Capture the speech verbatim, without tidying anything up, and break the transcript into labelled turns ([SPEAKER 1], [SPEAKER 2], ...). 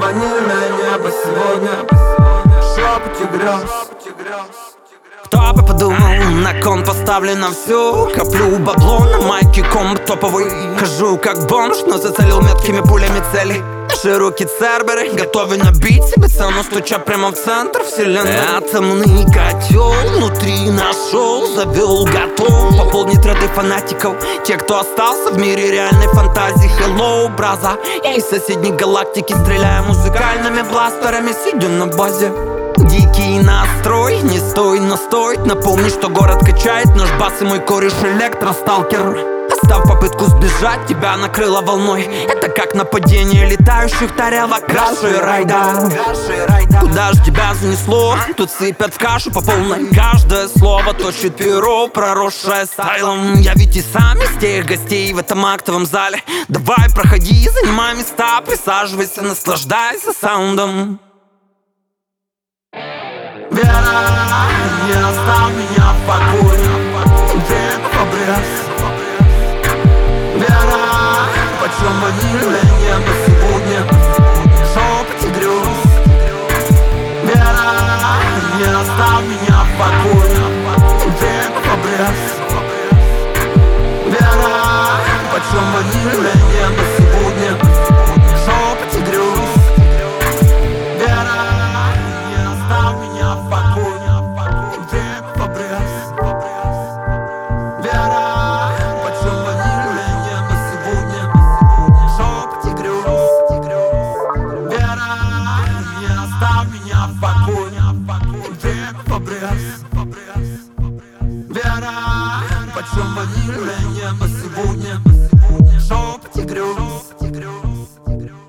[SPEAKER 1] ванильное небо сегодня, шепоте грез.
[SPEAKER 2] Кто бы подумал, на кон поставлено все. Коплю бабло на майке, комб топовый. Хожу как бомж, но зацелил меткими пулями цели. Широкие церберы, готовы набить себе цену, стуча прямо в центр вселенной. Атомный котел внутри нашел, завел, готов пополнить ряды фанатиков. Те, кто остался в мире реальной фантазии. Hello, браза, я из соседней галактики, стреляя музыкальными бластерами, сидя на базе. Дикий настрой, не стой, но стоит напомнить, что город качает наш бас и мой кореш электросталкер. Оставь попытку сбежать, тебя накрыло волной. Это как нападение летающих тарелок. Краши райда, куда ж тебя занесло? Тут сыпят в кашу по полной. Каждое слово точит перо, проросшее стайлом. Я ведь и сам из тех гостей в этом актовом зале. Давай, проходи, занимай места, присаживайся, наслаждайся саундом.
[SPEAKER 1] Вера, не оставь меня в покое, время побрез. Вера, почем ванильное небо сегодня, шепоте грез. Вера, не оставь меня в покое, время побрез. Вера, почем ванильное небо сегодня, шепоте грез. Вера, не оставь меня в покое, время побрез. Вера, почем ванильное небо сегодня, шепоте грез. Вера, не оставь меня в покое, время побрез.